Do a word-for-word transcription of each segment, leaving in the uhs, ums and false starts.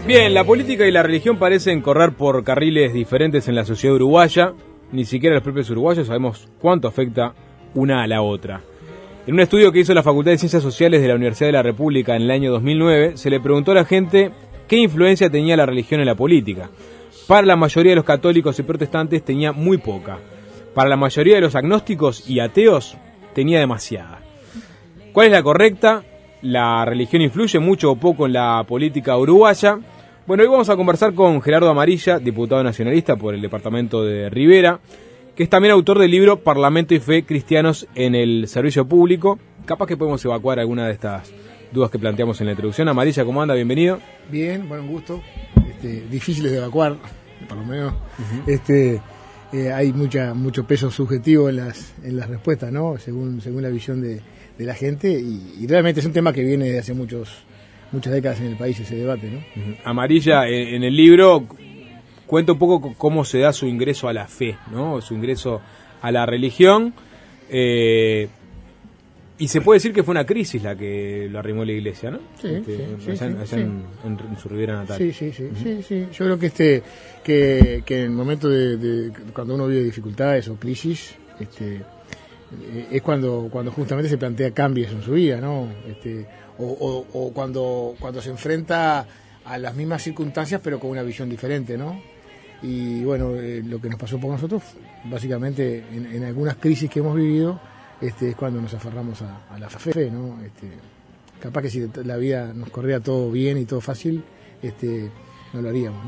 Bien, la política y la religión parecen correr por carriles diferentes en la sociedad uruguaya. Ni siquiera los propios uruguayos sabemos cuánto afecta una a la otra. En un estudio que hizo la Facultad de Ciencias Sociales de la Universidad de la República en el año dos mil nueve, se le preguntó a la gente qué influencia tenía la religión en la política. Para la mayoría de los católicos y protestantes tenía muy poca. Para la mayoría de los agnósticos y ateos tenía demasiada. ¿Cuál es la correcta? ¿La religión influye mucho o poco en la política uruguaya? Bueno, hoy vamos a conversar con Gerardo Amarilla, diputado nacionalista por el departamento de Rivera, que es también autor del libro Parlamento y Fe Cristianos en el Servicio Público. Capaz que podemos evacuar alguna de estas dudas que planteamos en la introducción. Amarilla, ¿cómo anda? Bienvenido. Bien, buen gusto. Este, difíciles de evacuar, por lo menos. Uh-huh. Este, eh, hay mucha mucho peso subjetivo en las en las respuestas, ¿no? Según según la visión de, de la gente y, y realmente es un tema que viene de hace muchos muchas décadas en el país ese debate, ¿no? Uh-huh. Amarilla, en, en el libro cuenta un poco cómo se da su ingreso a la fe, ¿no? Su ingreso a la religión. Eh, y se puede decir que fue una crisis la que lo arrimó la iglesia, ¿no? Sí, este, sí, allá, sí, allá sí. En, en, en su Ribera natal. Sí, sí, sí, uh-huh. sí, sí. Yo creo que este que, que en el momento de, de cuando uno vive dificultades o crisis, este es cuando cuando justamente se plantea cambios en su vida, ¿no? Este o, o, o cuando cuando se enfrenta a las mismas circunstancias pero con una visión diferente, ¿no? Y bueno, eh, lo que nos pasó por nosotros, básicamente en, en algunas crisis que hemos vivido, este es cuando nos aferramos a, a la fe, ¿no? Este, capaz que si la vida nos corría todo bien y todo fácil, este no lo haríamos, ¿no?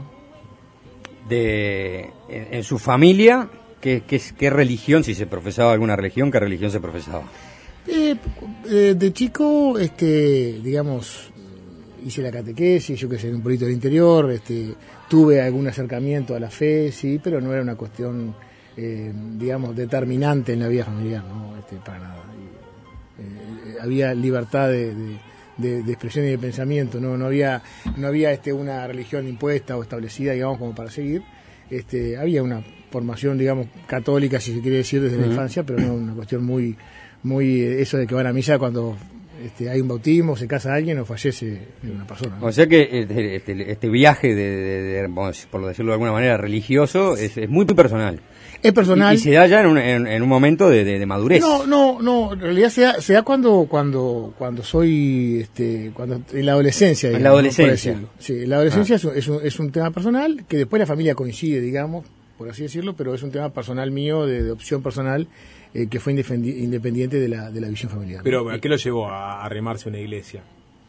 De en, en su familia, ¿qué, qué, qué religión, si se profesaba alguna religión, qué religión se profesaba? Eh, eh, de chico, este, digamos, hice la catequesis, yo que sé, en un pueblito del interior, este, tuve algún acercamiento a la fe, sí, pero no era una cuestión, eh, digamos, determinante en la vida familiar, no, este, para nada. Y, eh, había libertad de, de, de, de expresión y de pensamiento, no, no había, no había, este, una religión impuesta o establecida, digamos, como para seguir. Este, había una formación, digamos, católica, si se quiere decir, desde uh-huh. la infancia, pero no una cuestión muy muy eso de que van a misa cuando este, hay un bautismo, se casa alguien o fallece una persona, ¿no? O sea que este, este, este viaje de, de, de, vamos, por decirlo de alguna manera, religioso, es, es muy personal. Es personal. Y, y se da ya en un, en, en un momento de, de, de madurez. No, no, no, en realidad se da, se da cuando cuando cuando soy este cuando en la adolescencia, digamos, en la adolescencia. ¿no? Sí, en la adolescencia ah. es, un, es, un, es un tema personal que después la familia coincide, digamos, por así decirlo, pero es un tema personal mío, de, de opción personal, eh, que fue independiente de la de la visión familiar. Pero ¿a qué lo llevó a arrimarse a una iglesia?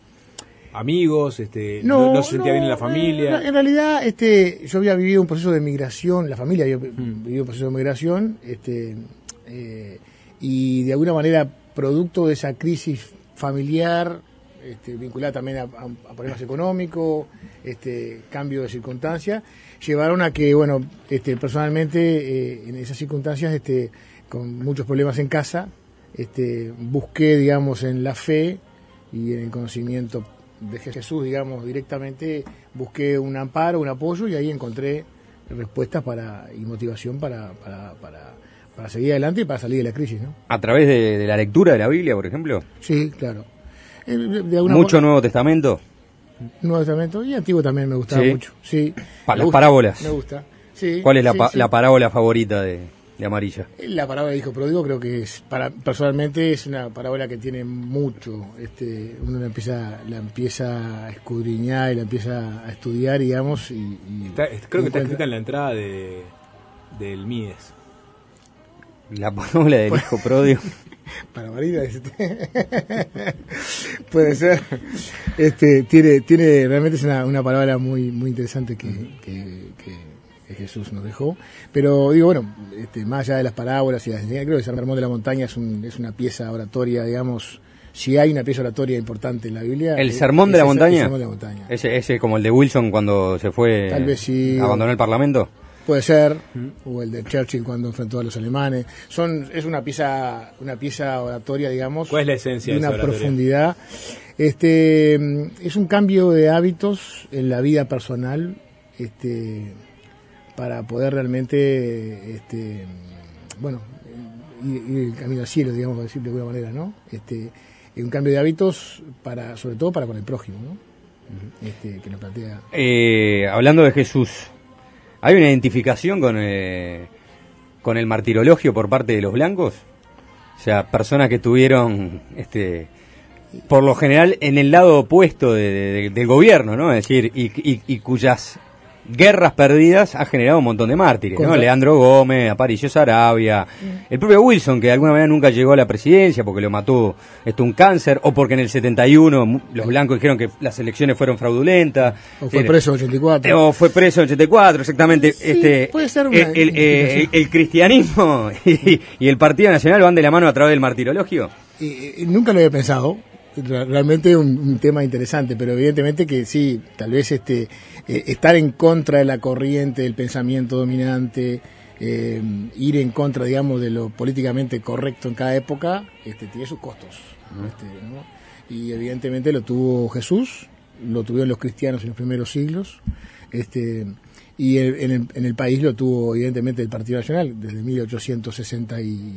Amigos, este, no, no se sentía no, bien en la familia. En, en realidad, este, yo había vivido un proceso de migración, la familia había hmm. vivido un proceso de migración, este, eh, y de alguna manera, producto de esa crisis familiar, este, vinculada también a, a, a problemas económicos, este, cambio de circunstancias, llevaron a que, bueno, este, personalmente, eh, en esas circunstancias, este, con muchos problemas en casa, este, busqué, digamos, en la fe y en el conocimiento de Jesús, digamos, directamente, busqué un amparo, un apoyo y ahí encontré respuestas para y motivación para, para, para, para seguir adelante y para salir de la crisis, ¿no? ¿A través de, de la lectura de la Biblia, por ejemplo? Sí, claro. De, de ¿Mucho forma, Nuevo Testamento? Nuevo Testamento y Antiguo también me gustaba ¿Sí? mucho. Sí. Pa- las gusta, parábolas. Me gusta. Sí, ¿Cuál es la, sí, pa- sí. la parábola favorita de, de Amarilla? La parábola de hijo pródigo creo que es, para personalmente es una parábola que tiene mucho, este, uno la empieza, la empieza a escudriñar y la empieza a estudiar, digamos, y, y está, creo que está escrita en la entrada de del Mides. La parábola del hijo pródigo. Para Marina, este, puede ser. Este, tiene, tiene, realmente es una, una parábola muy, muy interesante que, que, que que Jesús nos dejó, pero digo, bueno, este, más allá de las parábolas y las enseñanzas, creo que el Sermón de la Montaña es, un, es una pieza oratoria, digamos, si hay una pieza oratoria importante en la Biblia. ¿El Sermón de la Montaña? El Sermón de la Montaña. ¿Ese, ese como el de Wilson cuando se fue, tal vez sí, abandonó el Parlamento? Puede ser, ¿Mm? o el de Churchill cuando enfrentó a los alemanes. Son, es una pieza, una pieza oratoria, digamos. ¿Cuál es la esencia de de una esa oratoria? Profundidad. Este, es un cambio de hábitos en la vida personal, este, para poder realmente, este, bueno, ir, ir el camino al cielo, digamos, decir de alguna manera, ¿no? Este, un cambio de hábitos para, sobre todo para con el prójimo, ¿no? este, que nos plantea. Eh, hablando de Jesús, ¿hay una identificación con, eh, con el martirologio por parte de los blancos? O sea, personas que tuvieron, este, por lo general, en el lado opuesto de, de, del gobierno, ¿no? Es decir, y, y, y cuyas guerras perdidas ha generado un montón de mártires, ¿no? Leandro Gómez, Aparicio Saravia, el propio Wilson, que de alguna manera nunca llegó a la presidencia porque lo mató esto un cáncer, o porque en el setenta y uno los blancos dijeron que las elecciones fueron fraudulentas. O fue preso en ochenta y cuatro. O fue preso en ochenta y cuatro, exactamente. Sí, este, puede ser una el, el, el, el cristianismo y, y el Partido Nacional van de la mano a través del martirologio. Y, y nunca lo había pensado. Realmente un, un tema interesante, pero evidentemente que sí, tal vez este eh, estar en contra de la corriente del pensamiento dominante, eh, ir en contra, digamos, de lo políticamente correcto en cada época, este, tiene sus costos. Uh-huh. este, ¿no? Y evidentemente lo tuvo Jesús, lo tuvieron los cristianos en los primeros siglos, este y el, en, el, en el país lo tuvo evidentemente el Partido Nacional desde mil ochocientos sesenta y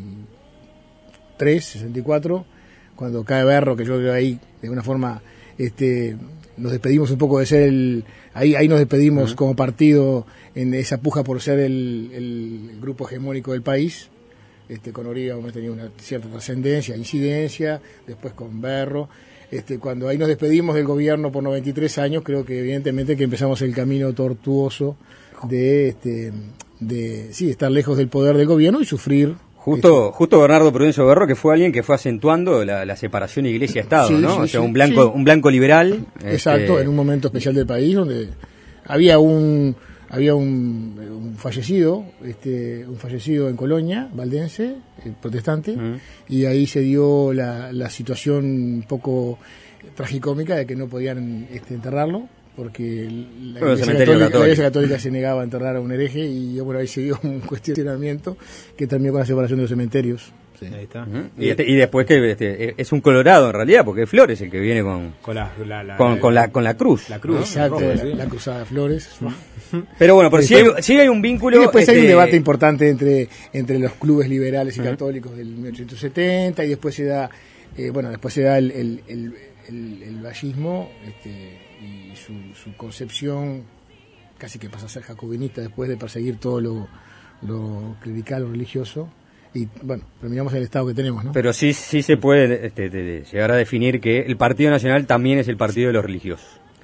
tres, sesenta y cuatro, cuando cae Berro, que yo veo ahí de alguna forma este nos despedimos un poco de ser el ahí ahí nos despedimos uh-huh. como partido en esa puja por ser el, el grupo hegemónico del país. Este con Origa hemos tenido una cierta trascendencia, incidencia, después con Berro. Este cuando ahí nos despedimos del gobierno por noventa y tres años, creo que evidentemente que empezamos el camino tortuoso de este de sí, estar lejos del poder del gobierno y sufrir. Justo, este, justo Bernardo Prudencio Berro, que fue alguien que fue acentuando la, la separación Iglesia-Estado, sí, ¿no? Sí, o sea, sí, un blanco, sí. un blanco liberal. Exacto, este... en un momento especial del país donde había un había un, un fallecido, este, un fallecido en Colonia, valdense, protestante, uh-huh. y ahí se dio la, la situación un poco tragicómica de que no podían este, enterrarlo, porque la bueno, iglesia, católica, la iglesia católica se negaba a enterrar a un hereje, y bueno, ahí se dio un cuestionamiento que terminó con la separación de los cementerios. Sí. Ahí está. Uh-huh. y, este, y después que este, es un colorado en realidad, porque es Flores el que viene con con la, la, la, con, con, la, con la cruz. La cruz, ¿no? Exacto, rojo, la, sí. la cruzada de Flores. Pero bueno, pero si hay, si hay un vínculo... Y después este... hay un debate importante entre, entre los clubes liberales y uh-huh. católicos del mil ochocientos setenta, y después se da, eh, bueno, después se da el, el, el, el, el vallismo, este, y su, su concepción casi que pasa a ser jacobinista después de perseguir todo lo, lo clerical o religioso. Y bueno, terminamos el estado que tenemos, ¿no? Pero sí sí se puede este, de, de llegar a definir que el Partido Nacional también es el partido de los religiosos.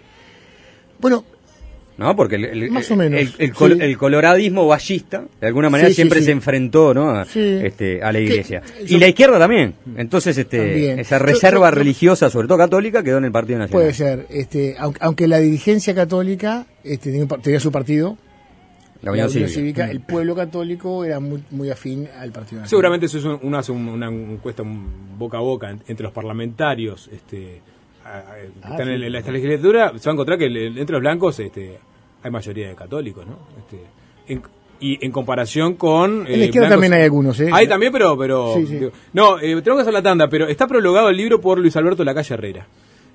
Bueno, no, porque el, el, más o menos, el, el, col, sí. el coloradismo vallista de alguna manera sí, siempre sí, sí. se enfrentó, ¿no? a, sí. este, a la Iglesia. Yo, y la izquierda también. Entonces, este, también. esa reserva yo, yo, religiosa, sobre todo católica, quedó en el Partido Nacional. Puede ser, este, aunque, aunque la dirigencia católica este, tenía, tenía su partido. La Unión, la Unión Cívica, Cívica, el pueblo católico era muy, muy afín al Partido Nacional. Seguramente eso es un, una, una encuesta boca a boca entre los parlamentarios este, a, a, que ah, están sí. en, en esta legislatura. Se va a encontrar que entre los blancos este, hay mayoría de católicos, ¿no? Este, en, y en comparación con... Eh, en la izquierda también hay algunos, ¿eh? Hay también, pero... pero sí, sí. Digo, no, eh, tengo que hacer la tanda, pero está prologado el libro por Luis Alberto Lacalle Herrera.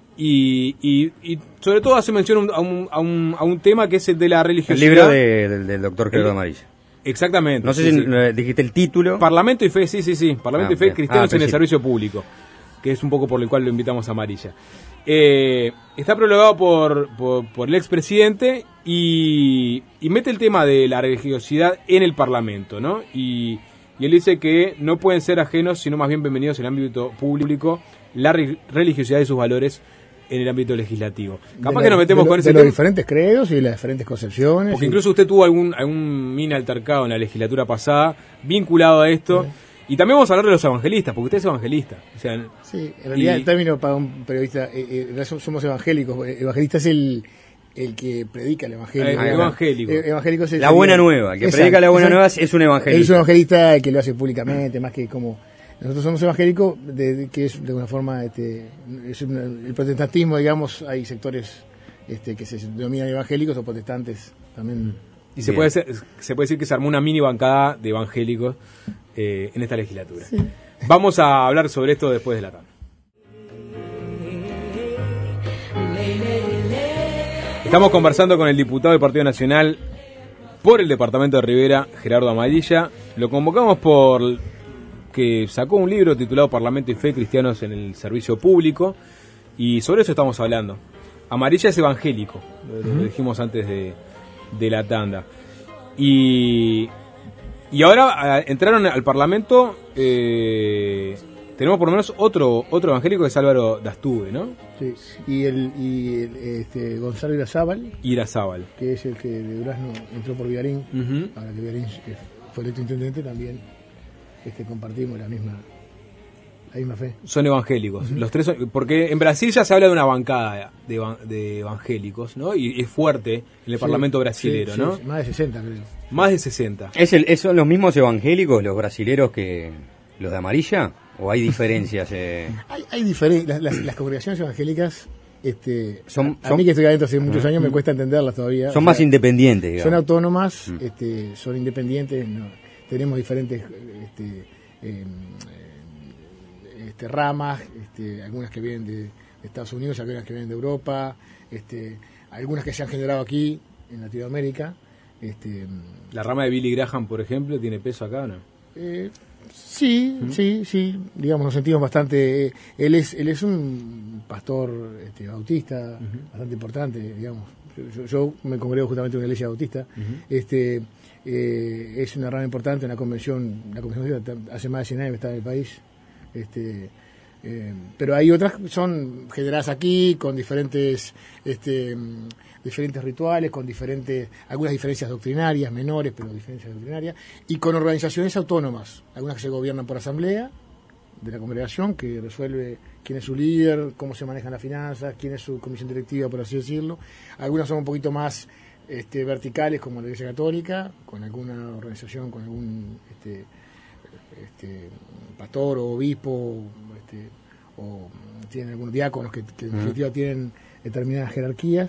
Y, y, y sobre todo hace mención a un, a, un, a un tema que es el de la religiosidad. El libro de, del, del doctor Gerardo Amarilla. Exactamente. No sé sí, si sí. dijiste el título. Parlamento y Fe, sí, sí, sí. Parlamento ah, y Fe, bien. Cristianos ah, en el sí. Servicio Público, que es un poco por el cual lo invitamos a Amarilla. Eh, está prologado por, por, por el expresidente y, y mete el tema de la religiosidad en el Parlamento, ¿no? Y, y él dice que no pueden ser ajenos, sino más bien bienvenidos en el ámbito público, la re- religiosidad y sus valores en el ámbito legislativo. Capaz la, que nos metemos lo, con ese de tema. los diferentes credos y las diferentes concepciones. Porque y... incluso usted tuvo algún, algún mini altercado en la legislatura pasada vinculado a esto. Sí. Y también vamos a hablar de los evangelistas, porque usted es evangelista. O sea, sí, en realidad y... el término para un periodista, eh, eh, somos evangélicos. Evangelista es el... el que predica el evangelio. Ah, evangélico. El, evangélico es el la buena nueva. El que exacto, predica la buena exacto. nueva es un evangelista. Es un evangelista el que lo hace públicamente, más que como... Nosotros somos evangélicos, de, de, que es de alguna forma, este, es una, el protestantismo, digamos, hay sectores este, que se denominan evangélicos o protestantes también. Y se puede, ser, se puede decir que se armó una mini bancada de evangélicos eh, en esta legislatura. Sí. Vamos a hablar sobre esto después de la tanda. Estamos conversando con el diputado del Partido Nacional por el departamento de Rivera, Gerardo Amarilla. Lo convocamos por... que sacó un libro titulado Parlamento y Fe, Cristianos en el Servicio Público, y sobre eso estamos hablando. Amarilla es evangélico, lo, lo dijimos antes de, de la tanda. Y, y ahora a, entraron al Parlamento, eh, tenemos por lo menos otro otro evangélico que es Álvaro Dastugue, ¿no? Sí, y el, y el este, Gonzalo Irazábal, Irazábal, que es el que de Durazno entró por Villarín, uh-huh. ahora que Villarín fue electo intendente, también este, compartimos la misma la misma fe. Son evangélicos, Uh-huh. los tres son, porque en Brasil ya se habla de una bancada de, de evangélicos, ¿no? Y es fuerte en el Sí, Parlamento brasilero, sí, ¿no? Sí, más de sesenta, creo. Más de sesenta. ¿Es el, ¿Son los mismos evangélicos los brasileros que los de Amarilla? ¿O hay diferencias? Eh? Hay, hay diferen- las, las, las congregaciones evangélicas, este, Son- a, a son- mí que estoy adentro hace muchos Uh-huh. años me cuesta entenderlas todavía. Son O más sea, independientes, digamos. son autónomas, Mm. este, son independientes, no, tenemos diferentes este, eh, este, ramas, este, algunas que vienen de, de Estados Unidos, algunas que vienen de Europa, este, algunas que se han generado aquí en Latinoamérica. Este, La rama de Billy Graham, por ejemplo, ¿tiene peso acá o no? eh, sí, ¿Mm? sí, sí, digamos, nos sentimos bastante. Eh, él es él es un pastor este, bautista, Uh-huh. bastante importante, digamos. Yo, yo me congrego justamente en una iglesia bautista. Uh-huh. Este eh, es una rama importante, una convención, la convención bautista hace más de cien años que está en el país. Este, eh, pero hay otras que son generadas aquí con diferentes este, mm, diferentes rituales, con diferentes algunas diferencias doctrinarias menores, pero diferencias doctrinarias, y con organizaciones autónomas, algunas que se gobiernan por asamblea de la congregación, que resuelve quién es su líder, cómo se manejan las finanzas, quién es su comisión directiva, por así decirlo. Algunas son un poquito más este, verticales, como la Iglesia Católica, con alguna organización, con algún este, este, pastor o obispo, este, o tienen algunos diáconos que, que en definitiva tienen determinadas jerarquías,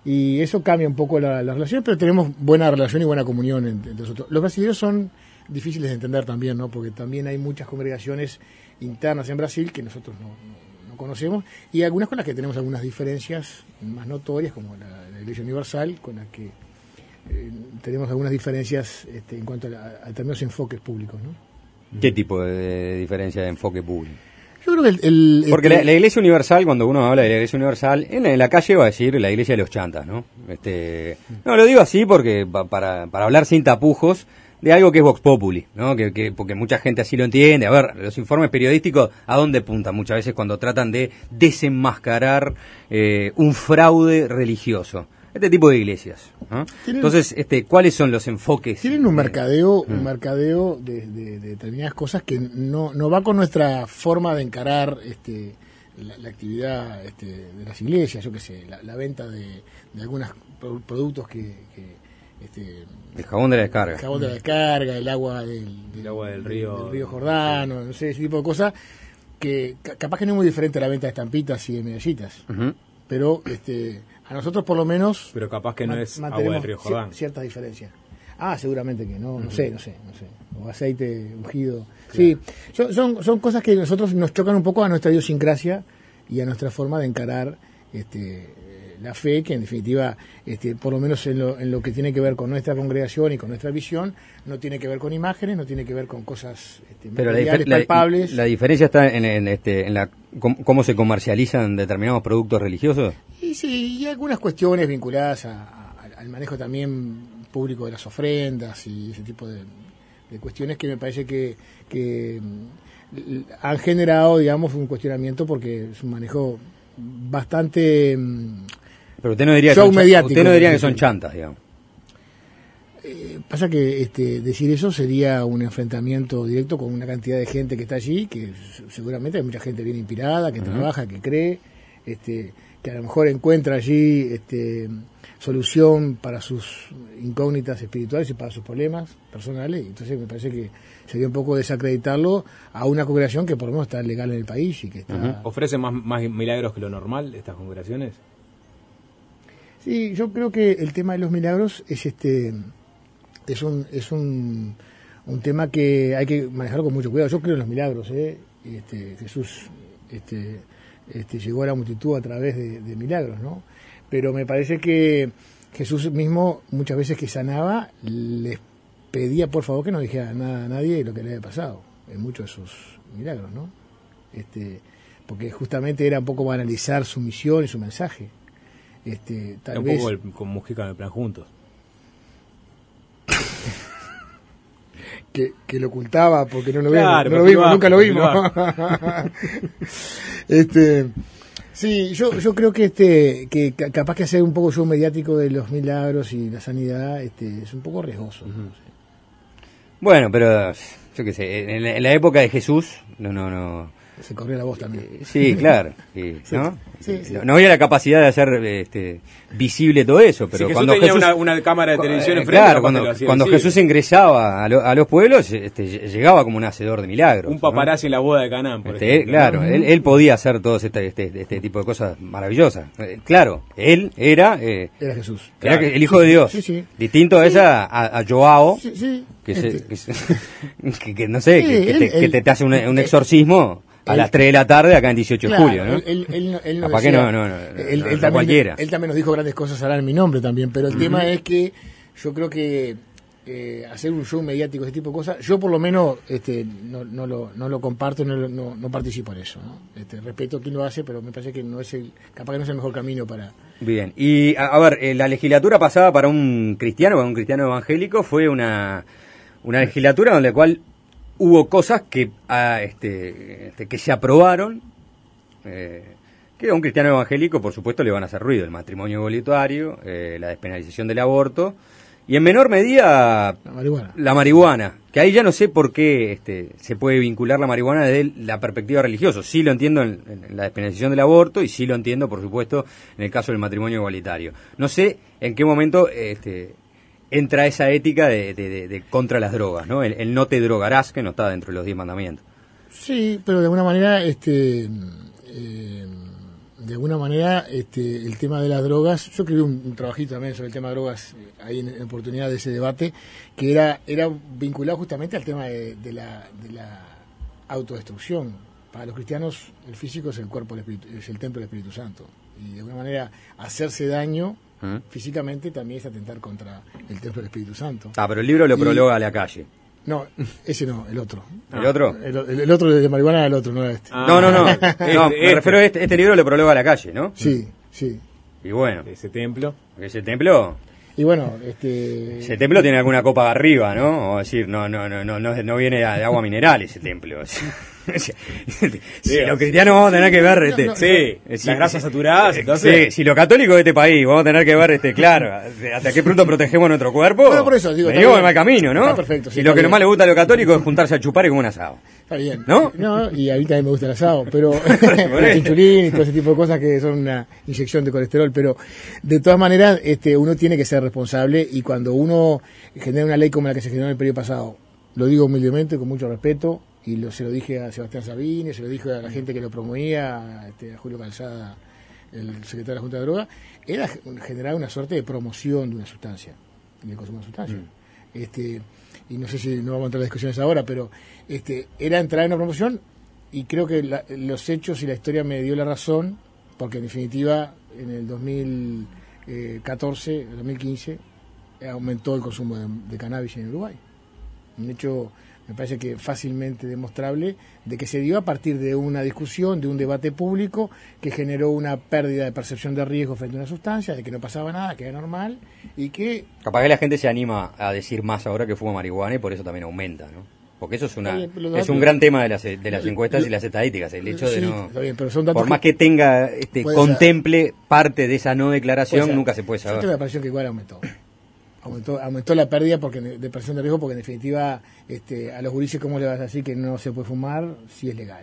y eso cambia un poco la, la relación, pero tenemos buena relación y buena comunión entre, entre nosotros. Los brasileños son difíciles de entender también, ¿no? Porque también hay muchas congregaciones internas en Brasil que nosotros no, no, no conocemos, y algunas con las que tenemos algunas diferencias más notorias, como la, la Iglesia Universal, con la que eh, tenemos algunas diferencias este, en cuanto a, la, a determinados enfoques públicos, ¿no? ¿Qué tipo de diferencia de enfoque público? Yo creo que el... el Porque este, la, la Iglesia Universal, cuando uno habla de la Iglesia Universal, en la, en la calle va a decir la Iglesia de los chantas, ¿no? Este, no, lo digo así porque pa, para, para hablar sin tapujos de algo que es Vox Populi, ¿no? Que, que, porque mucha gente así lo entiende. A ver, los informes periodísticos, ¿a dónde apuntan muchas veces cuando tratan de desenmascarar eh, un fraude religioso? Este tipo de iglesias, ¿no? Entonces, este, ¿cuáles son los enfoques? Tienen un de- mercadeo, Mm. un mercadeo de, de- de determinadas cosas que no, no va con nuestra forma de encarar este, la, la actividad este, de las iglesias, yo qué sé, la, la venta de, de algunos pro- productos que... que, este, El jabón de la descarga. el jabón de la descarga, el agua del, del- El agua del río. del río Jordano, no sé, ese tipo de cosas, que ca- capaz que no es muy diferente a la venta de estampitas y de medallitas, Ujú. pero este, a nosotros por lo menos Pero capaz que no man- es agua mantenemos del río cier- Jordán. ciertas diferencias. Ah, seguramente que no, no sé, no sé, no sé. O aceite ungido. Sí, son, son, son cosas que nosotros nos chocan un poco a nuestra idiosincrasia y a nuestra forma de encarar este, la fe, que en definitiva, este, por lo menos en lo, en lo que tiene que ver con nuestra congregación y con nuestra visión, no tiene que ver con imágenes, no tiene que ver con cosas este, Pero la, materiales, difer- la- palpables. la diferencia está en, en, este, en la, cómo, cómo se comercializan determinados productos religiosos. Y sí, y algunas cuestiones vinculadas a, a- al manejo también público de las ofrendas y ese tipo de, de cuestiones que me parece que, que mm, han generado, digamos, un cuestionamiento porque es un manejo bastante... mm, Pero usted no diría, Show que, son, cha- mediático, usted no diría que sí, son sí. chantas, digamos. eh, pasa que este, decir eso sería un enfrentamiento directo con una cantidad de gente que está allí, que s- seguramente hay mucha gente bien inspirada, que Ujú. trabaja, que cree, este, que a lo mejor encuentra allí este, solución para sus incógnitas espirituales y para sus problemas personales. Entonces me parece que sería un poco desacreditarlo a una congregación que por lo menos está legal en el país y que está... Ujú. ¿Ofrecen más, más milagros que lo normal estas congregaciones? Sí, yo creo que el tema de los milagros es este es un es un, un tema que hay que manejarlo con mucho cuidado. Yo creo en los milagros, ¿eh? Y, Este, Jesús este, este, llegó a la multitud a través de, de milagros, ¿no? Pero me parece que Jesús mismo muchas veces que sanaba les pedía por favor que no dijera nada a nadie de lo que le había pasado en muchos de sus milagros, ¿no? Este, porque justamente era un poco banalizar su misión y su mensaje. Este, tal un vez... poco el, con Mujica en el plan juntos. Que, que lo ocultaba porque no lo Claro, vimos, no lo vimos, bajo, nunca lo vimos. este, sí, yo yo creo que este que capaz que hacer un poco show mediático de los milagros y la sanidad este es un poco riesgoso. Uh-huh. No sé. Bueno, pero yo qué sé, en la, en la época de Jesús, no, no, no. Se corrió la voz también. Eh, sí, claro, sí, ¿no? Sí, sí. No, no había la capacidad de hacer este, visible todo eso, pero si Jesús cuando tenía Jesús una, una cámara de televisión eh, enfrente, claro, cuando, cuando Jesús ingresaba a, lo, a los pueblos, este, llegaba como un hacedor de milagros. Un paparazzi, ¿no? En la boda de Canaán, por este, ejemplo. Claro, él, él podía hacer todo este, este, este tipo de cosas maravillosas. Eh, claro, él era... Eh, era Jesús. Era Claro. el Hijo Sí, de Dios. Sí, sí. Distinto sí. a esa, a, a Joao, sí, sí. Que, este. se, que, se, que, que no sé, Sí, que, que, él, te, él, que te hace un, un él, exorcismo a él, las tres de la tarde acá en dieciocho claro, de julio, ¿no? Él, él, él, él no Capaz decía, que no, no, no, él, no, él, no también, cualquiera. Él también nos dijo grandes cosas ahora en mi nombre también, pero el uh-huh. tema es que yo creo que eh, hacer un show mediático, ese tipo de cosas, yo por lo menos este, no, no, lo, no lo comparto, no, no, no participo en eso, ¿no? Este, respeto a quien lo hace, pero me parece que no es el, capaz que no es el mejor camino para... Bien, y a, a ver, eh, la legislatura pasada para un cristiano, para un cristiano evangélico, fue una, una legislatura en la cual hubo cosas que ah, este, este, que se aprobaron, eh, que a un cristiano evangélico, por supuesto, le van a hacer ruido: el matrimonio igualitario, eh, la despenalización del aborto, y en menor medida La marihuana. la marihuana, que ahí ya no sé por qué este, se puede vincular la marihuana desde la perspectiva religiosa. Sí lo entiendo en, en la despenalización del aborto y sí lo entiendo, por supuesto, en el caso del matrimonio igualitario. No sé en qué momento este, entra esa ética de, de, de, de contra las drogas, ¿no? El, el no te drogarás, que no está dentro de los diez mandamientos. Sí, pero de alguna manera, este, eh, de alguna manera, este, el tema de las drogas, yo escribí un, un trabajito también sobre el tema de drogas eh, ahí en, en oportunidad de ese debate, que era, era vinculado justamente al tema de, de la, de la autodestrucción. Para los cristianos, el físico es el cuerpo, del espíritu, es el templo del Espíritu Santo, y de alguna manera hacerse daño ¿Mm? físicamente también es atentar contra el templo del Espíritu Santo. Ah, pero el libro lo y, prologa a la calle. No, ese no, el otro. ¿El otro? El, el, el otro de marihuana era el otro, no era este. Ah, no, no, no. Este, no, me este. refiero a este, este libro lo prologa a la calle, ¿no? Sí, sí. Y bueno. Ese templo. Ese templo. Y bueno, este... Ese templo tiene alguna copa arriba, ¿no? O decir, no, no, no, no, no, no viene de agua mineral ese templo. Si los cristianos vamos a tener que ver este, no, no, sí, si, las grasas saturadas, entonces sí, si los católicos de este país vamos a tener que ver este, claro, hasta qué punto protegemos nuestro cuerpo. Bueno, por eso digo, venimos en mal camino, ¿no? Está perfecto, sí, y lo que bien. nomás le gusta a los católicos es juntarse a chupar y como un asado. Está bien. ¿No? No, y a mí también me gusta el asado, pero el chinchulín y todo ese tipo de cosas que son una inyección de colesterol, pero de todas maneras este uno tiene que ser responsable, y cuando uno genera una ley como la que se generó en el periodo pasado, lo digo humildemente, con mucho respeto, y lo, se lo dije a Sebastián Sabini, se lo dije a la gente que lo promovía, a, este, a Julio Calzada, el secretario de la Junta de Droga, era generar una suerte de promoción de una sustancia, del consumo de una sustancia. Mm. Este, y no sé si no vamos a entrar en las discusiones ahora, pero este, era entrar en una promoción, y creo que la, los hechos y la historia me dio la razón, porque en definitiva en el dos mil catorce, dos mil quince, aumentó el consumo de, de cannabis en Uruguay. Un hecho, me parece que fácilmente demostrable, de que se dio a partir de una discusión, de un debate público que generó una pérdida de percepción de riesgo frente a una sustancia, de que no pasaba nada, que era normal, y que... Capaz que la gente se anima a decir más ahora que fuma marihuana, y por eso también aumenta, ¿no? Porque eso es una bien, es datos, un gran tema de las de las encuestas lo, y las estadísticas, el hecho sí, de no... Bien, pero son datos por más que, que tenga, este, contemple ser, parte de esa no declaración, nunca se puede saber. Yo tengo la impresión que igual aumentó. Aumentó, aumentó la pérdida porque de percepción de riesgo, porque en definitiva este, a los gurises, ¿cómo le vas a decir que no se puede fumar si es legal?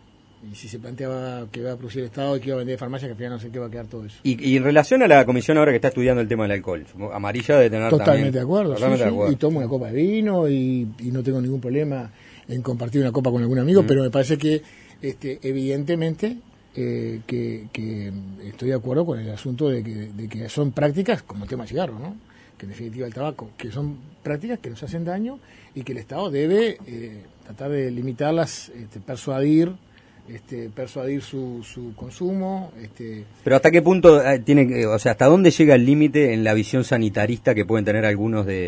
Y si se planteaba que iba a producir el Estado y que iba a vender farmacia, que al final no sé qué va a quedar todo eso. Y, y en relación a la comisión ahora que está estudiando el tema del alcohol, Amarilla debe tener totalmente también, de acuerdo, totalmente sí, de acuerdo. Sí, y tomo una copa de vino y, y no tengo ningún problema en compartir una copa con algún amigo, mm. pero me parece que este, evidentemente eh, que, que estoy de acuerdo con el asunto de que, de que son prácticas como el tema del cigarro, ¿no? Que en definitiva el tabaco, que son prácticas que nos hacen daño y que el Estado debe eh, tratar de limitarlas, este, persuadir este, persuadir su, su consumo. Este. Pero ¿hasta qué punto tiene, o sea, hasta dónde llega el límite en la visión sanitarista que pueden tener algunos de,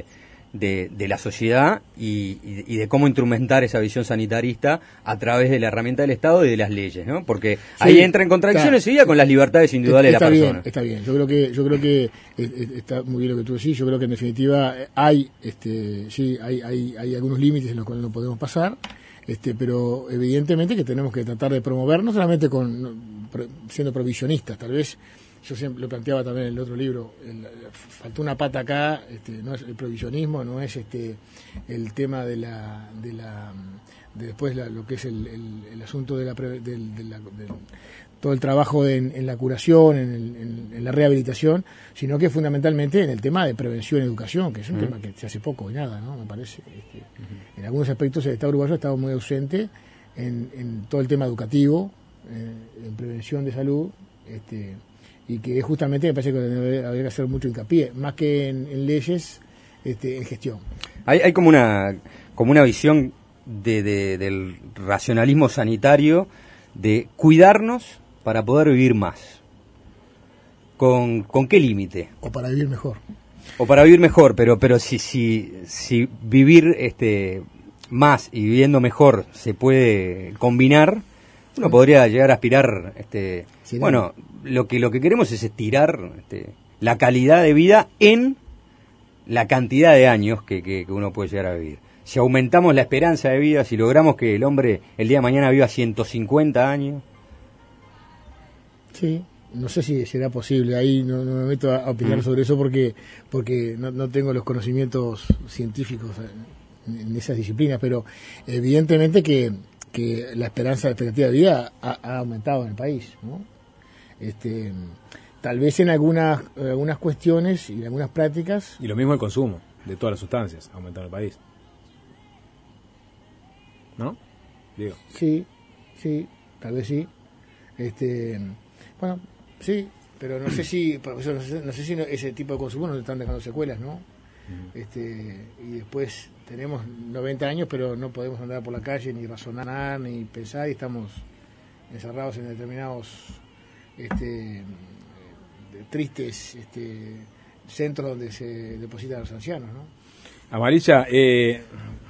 de, de la sociedad y, y, y de cómo instrumentar esa visión sanitarista a través de la herramienta del Estado y de las leyes, ¿no? Porque sí, ahí entra en contradicción enseguida con las libertades individuales está de la bien, persona. Está bien, yo creo que yo creo que está muy bien lo que tú decís. Yo creo que en definitiva hay, este, sí, hay, hay, hay algunos límites en los cuales no podemos pasar. Este, pero evidentemente que tenemos que tratar de promover, no solamente con no, pro, siendo provisionistas, tal vez yo siempre lo planteaba también en el otro libro, el, faltó una pata acá, este, no es el provisionismo, no es este el tema de la de la de después la, lo que es el, el, el asunto de la, de, de la de, todo el trabajo en, en la curación, en, el, en, en la rehabilitación, sino que fundamentalmente en el tema de prevención y educación, que es un uh-huh. tema que se hace poco y nada, ¿no? Me parece. Este, uh-huh. En algunos aspectos el Estado uruguayo ha estado muy ausente en, en todo el tema educativo, eh, en prevención de salud, este, y que justamente me parece que habría que hacer mucho hincapié, más que en, en leyes, este, en gestión. Hay, hay como una como una visión de, de, del racionalismo sanitario de cuidarnos para poder vivir más. ¿Con, con qué límite? O para vivir mejor. O para vivir mejor, pero pero si si si vivir este más y viviendo mejor se puede combinar, uno podría llegar a aspirar, este sí, bueno, lo que lo que queremos es estirar este, la calidad de vida en la cantidad de años que, que, que uno puede llegar a vivir. Si aumentamos la esperanza de vida, si logramos que el hombre el día de mañana viva ciento cincuenta años. Sí, no sé si será posible, ahí no, no me meto a opinar mm. sobre eso porque porque no, no tengo los conocimientos científicos en, en esas disciplinas, pero evidentemente que, que la esperanza, la expectativa de vida ha, ha aumentado en el país, ¿no? Este, tal vez en algunas algunas cuestiones y en algunas prácticas. Y lo mismo el consumo de todas las sustancias ha aumentado en el país, ¿no? Digo. Sí, sí, tal vez sí. Este, bueno, sí, pero no sé si, profesor, no sé, no sé si no, ese tipo de consumo nos están dejando secuelas, ¿no? Uh-huh. Este, y después tenemos noventa años, pero no podemos andar por la calle ni razonar ni pensar y estamos encerrados en determinados este, tristes este, centros donde se depositan los ancianos, ¿no? Amarilla, eh,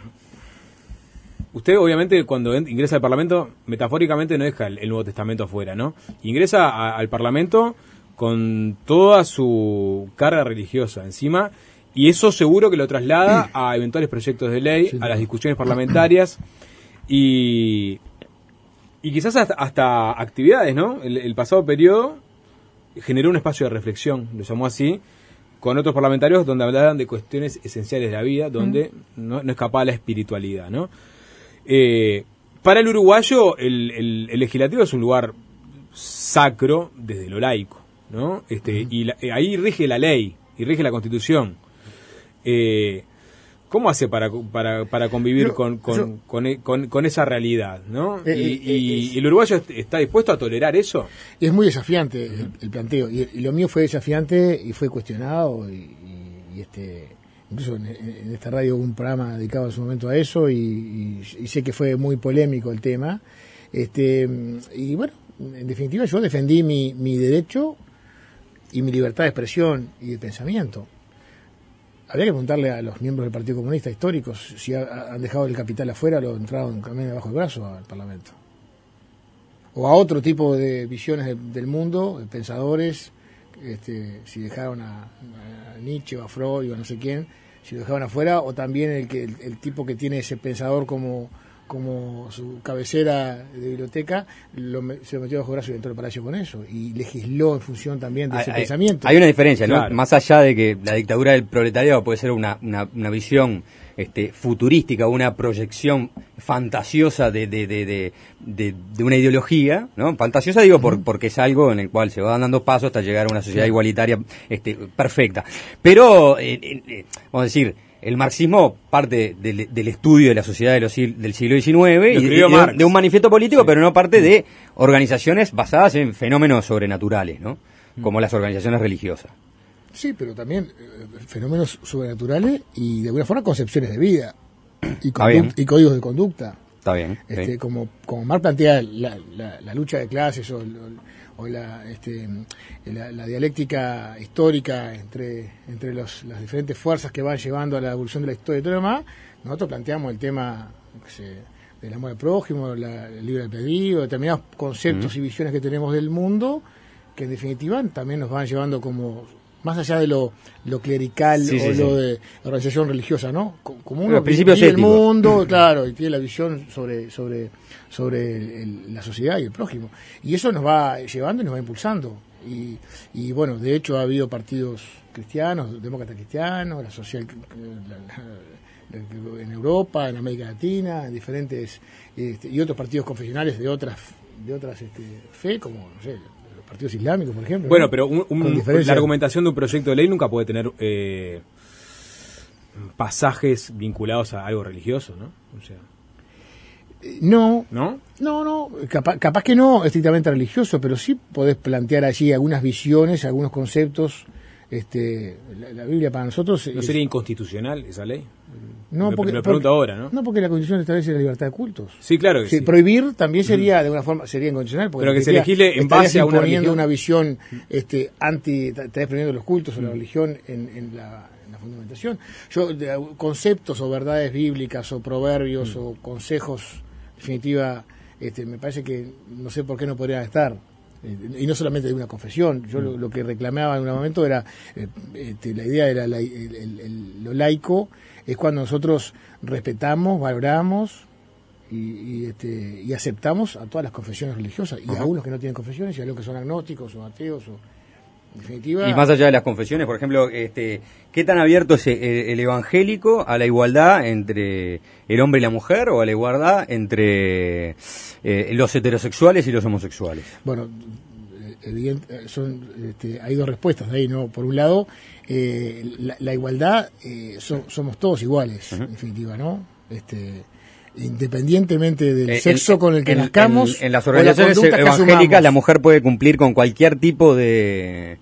usted obviamente cuando ingresa al Parlamento, metafóricamente no deja el, el Nuevo Testamento afuera, ¿no? Ingresa a, al Parlamento con toda su carga religiosa encima y eso seguro que lo traslada a eventuales proyectos de ley, sí, a las discusiones parlamentarias y, y quizás hasta, hasta actividades, ¿no? El, el pasado periodo generó un espacio de reflexión, lo llamó así, con otros parlamentarios donde hablaban de cuestiones esenciales de la vida, donde mm. no, no escapaba la espiritualidad, ¿no? Eh, para el uruguayo el, el, el legislativo es un lugar sacro desde lo laico, ¿no? Este, uh-huh. Y la, eh, ahí rige la ley y rige la Constitución. Eh, ¿Cómo hace para para, para convivir yo, con, con, yo, con, con, con esa realidad, ¿no? Eh, y, eh, y, es, y el uruguayo está dispuesto a tolerar eso. Es muy desafiante uh-huh. el, el planteo y, y lo mío fue desafiante y fue cuestionado y, y, y este incluso en, en esta radio hubo un programa dedicado en su momento a eso y, y, y sé que fue muy polémico el tema. Este, y bueno, en definitiva yo defendí mi, mi derecho y mi libertad de expresión y de pensamiento. Habría que preguntarle a los miembros del Partido Comunista históricos si ha, han dejado el capital afuera o lo entraron también debajo del brazo al Parlamento. O a otro tipo de visiones de, del mundo, de pensadores, este, si dejaron a, a Nietzsche o a Freud o a no sé quién, si lo dejaban afuera, o también el que el, el tipo que tiene ese pensador como como su cabecera de biblioteca, lo, se lo metió bajo el brazo y entró al Palacio con eso, y legisló en función también de hay, ese hay, pensamiento. Hay una diferencia, claro, ¿no? Más allá de que la dictadura del proletariado puede ser una, una, una visión este, futurística, una proyección fantasiosa de, de, de, de, de, de una ideología, ¿no? Fantasiosa digo uh-huh. por, porque es algo en el cual se van dando pasos hasta llegar a una sociedad sí. igualitaria este, perfecta. Pero, eh, eh, vamos a decir, el marxismo parte del, del estudio de la sociedad de los, del siglo diecinueve y de, de, de un manifiesto político, sí. pero no parte de organizaciones basadas en fenómenos sobrenaturales, ¿no? Como las organizaciones religiosas. Sí, pero también eh, fenómenos sobrenaturales y de alguna forma concepciones de vida y, conduct- y códigos de conducta. Está bien. Este, sí. como, como Marx plantea la, la, la lucha de clases o, o la, este, la, la dialéctica histórica entre, entre los, las diferentes fuerzas que van llevando a la evolución de la historia y todo lo demás, nosotros planteamos el tema que se, del amor al prójimo, la, el libre albedrío, determinados conceptos uh-huh. y visiones que tenemos del mundo, que en definitiva también nos van llevando como... más allá de lo, lo clerical sí, o sí, lo sí. de organización religiosa, ¿no? Como uno vive el mundo, claro, y tiene la visión sobre sobre sobre el, el, la sociedad y el prójimo. Y eso nos va llevando y nos va impulsando. Y, y bueno, de hecho ha habido partidos cristianos, demócratas cristianos, la social la, la, en Europa, en América Latina, en diferentes este, y otros partidos confesionales de otras de otras este, fe, como no sé, partidos islámicos, por ejemplo. Bueno, ¿no? pero un, un, la argumentación de un proyecto de ley nunca puede tener eh, pasajes vinculados a algo religioso, ¿no? O sea, no, ¿no? No, no, capaz, capaz que no estrictamente religioso, pero sí podés plantear allí algunas visiones, algunos conceptos. Este, la, la Biblia para nosotros... ¿No es, sería inconstitucional esa ley? No, me, porque, me pregunto porque, ahora, ¿no? No, porque la Constitución establece la libertad de cultos. Sí, claro que sí. sí. Prohibir también sería, mm. de alguna forma, sería inconstitucional. Porque pero que se legisle en base a una religión. una visión este, anti... Estarías prohibiendo los cultos mm. o la religión en, en, la, en la fundamentación. Yo, de, conceptos o verdades bíblicas o proverbios mm. o consejos, en definitiva, este, me parece que no sé por qué no podrían estar. Y no solamente de una confesión. Yo lo, lo que reclamaba en un momento era eh, este, la idea de la, la, el, el, el, lo laico es cuando nosotros respetamos, valoramos y, y, este, y aceptamos a todas las confesiones religiosas y uh-huh. a unos que no tienen confesiones y a los que son agnósticos o ateos o en definitiva. Y más allá de las confesiones, por ejemplo, este, ¿qué tan abierto es el, el evangélico a la igualdad entre el hombre y la mujer o a la igualdad entre eh, los heterosexuales y los homosexuales? Bueno, evidente, son, este, hay dos respuestas de ahí, ¿no? Por un lado, eh, la, la igualdad, eh, so, somos todos iguales, uh-huh. en definitiva, ¿no? Este, independientemente del eh, sexo en, con el que en, nazcamos. En, en las organizaciones la evangélicas la mujer puede cumplir con cualquier tipo de,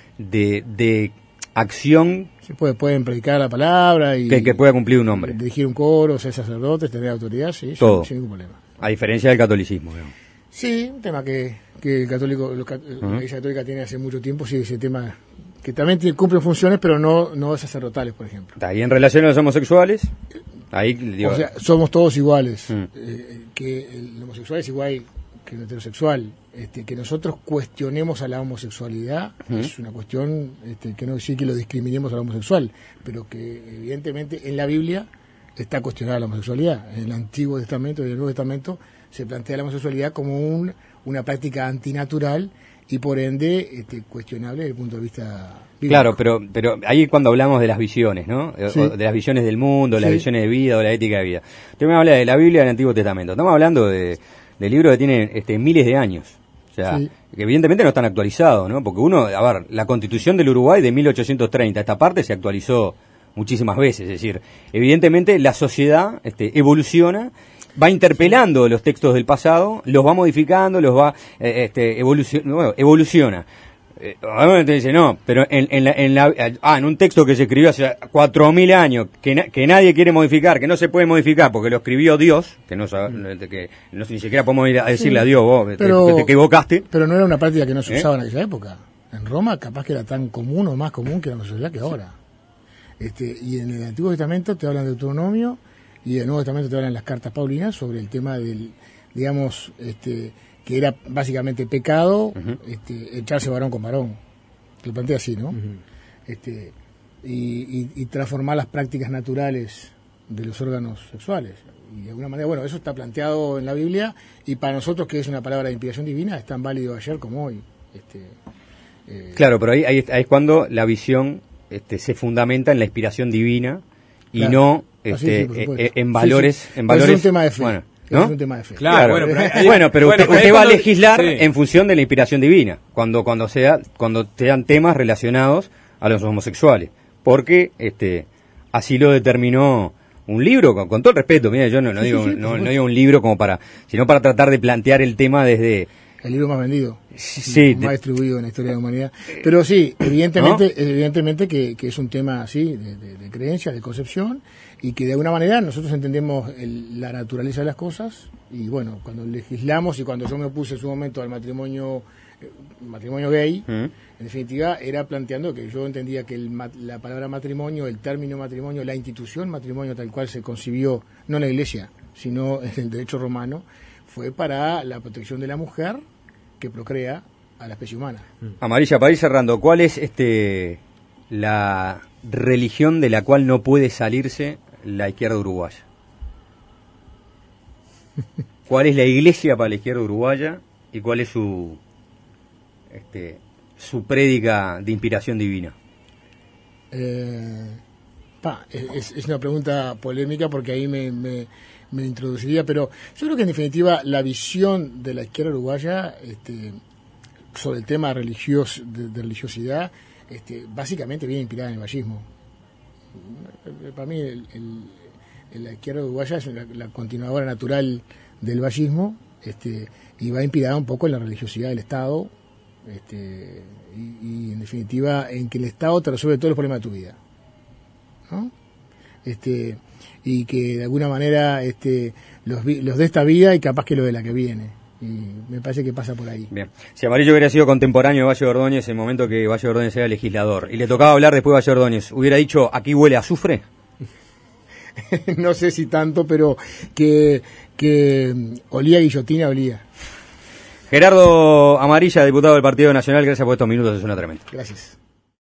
de, de acción. Sí, puede, pueden predicar la palabra y que, que pueda cumplir un hombre. Dirigir un coro, ser sacerdotes, tener autoridad, sí, todo. Sin, sin ningún problema. A diferencia del catolicismo, digamos. Sí, un tema que, que el católico, los, uh-huh. la Iglesia Católica tiene hace mucho tiempo, sí, ese tema que también tiene, cumple funciones, pero no, no sacerdotales, por ejemplo. ¿Y en relación a los homosexuales? Ahí, digo, o sea, somos todos iguales, mm. eh, que el homosexual es igual que el heterosexual, este, que nosotros cuestionemos a la homosexualidad mm. es una cuestión este, que no decir que lo discriminemos al homosexual, pero que evidentemente en la Biblia está cuestionada la homosexualidad. En el Antiguo Testamento y en el Nuevo Testamento se plantea la homosexualidad como un, una práctica antinatural y por ende este, cuestionable desde el punto de vista bíblico. Claro, pero pero ahí cuando hablamos de las visiones, ¿no? Sí. De las visiones del mundo, de las sí. visiones de vida o la ética de vida. Usted me habla de la Biblia y del Antiguo Testamento. Estamos hablando de, de libros que tienen este, miles de años. O sea, sí. que evidentemente no están actualizados, ¿no? Porque uno, a ver, la Constitución del Uruguay de mil ochocientos treinta, esta parte se actualizó muchísimas veces. Es decir, evidentemente la sociedad este, evoluciona, va interpelando los textos del pasado, los va modificando, los va eh, este, evoluciona, bueno, evoluciona. Eh, obviamente dice, no, pero en, en, la, en, la, ah, en un texto que se escribió hace cuatro mil años, que, na, que nadie quiere modificar, que no se puede modificar porque lo escribió Dios, que no, mm. que no ni siquiera podemos ir a decirle sí. a Dios, vos, pero, te, que te equivocaste. Pero no era una práctica que no se usaba ¿Eh? en aquella época. En Roma capaz que era tan común o más común que la homosexualidad que ahora. Este, y en el Antiguo Testamento te hablan de Deuteronomio y en el Nuevo Testamento te hablan las cartas paulinas sobre el tema del, digamos, este, que era básicamente pecado uh-huh. este, echarse varón con varón. Lo plantea así, ¿no? Uh-huh. Este, y, y, y transformar las prácticas naturales de los órganos sexuales. Y de alguna manera, bueno, eso está planteado en la Biblia y para nosotros, que es una palabra de inspiración divina, es tan válido ayer como hoy. Este, eh, claro, pero ahí, ahí, ahí es cuando la visión este, se fundamenta en la inspiración divina y claro. no este, sí, sí, eh, en valores... Sí, sí. En valores es un tema de fe. Bueno, ¿no? Es un tema de fe. Claro, claro. Bueno, pero, hay, bueno, pero bueno, usted, usted va a legislar sí. en función de la inspiración divina, cuando cuando sea cuando sean temas relacionados a los homosexuales, porque este así lo determinó un libro, con, con todo el respeto, mira, yo no, no, sí, digo, sí, sí, no, no digo un libro como para, sino para tratar de plantear el tema desde... El libro más vendido, sí, más de... distribuido en la historia de la humanidad. Pero sí, evidentemente, ¿no? evidentemente que, que es un tema así de, de, de creencia, de concepción, y que de alguna manera nosotros entendemos el, la naturaleza de las cosas, y bueno, cuando legislamos y cuando yo me opuse en su momento al matrimonio eh, matrimonio gay, mm. en definitiva era planteando que yo entendía que el, la palabra matrimonio, el término matrimonio, la institución matrimonio tal cual se concibió, no en la Iglesia, sino en el derecho romano, fue para la protección de la mujer que procrea a la especie humana. Amarilla, para ir cerrando, ¿cuál es este la religión de la cual no puede salirse la izquierda uruguaya? ¿Cuál es la iglesia para la izquierda uruguaya y cuál es su este su prédica de inspiración divina? Eh, pa, es, es una pregunta polémica porque ahí me, me, me introduciría, pero yo creo que en definitiva la visión de la izquierda uruguaya este, sobre el tema religioso, de, de religiosidad este, básicamente viene inspirada en el vallismo. Para mí el, el, la izquierda uruguaya es la, la continuadora natural del vallismo este, y va inspirada un poco en la religiosidad del Estado este, y, y en definitiva en que el Estado te resuelve todos los problemas de tu vida, ¿no? Este, y que de alguna manera este, los, los de esta vida y capaz que lo de la que viene. Y me parece que pasa por ahí. Bien. Si Amarillo hubiera sido contemporáneo de Valle de Ordóñez en el momento que Valle de Ordóñez era legislador y le tocaba hablar después de Valle de Ordóñez, ¿hubiera dicho aquí huele a azufre? No sé si tanto, pero que, que olía a guillotina, olía. Gerardo Amarilla, diputado del Partido Nacional, gracias por estos minutos, es una tremenda. Gracias.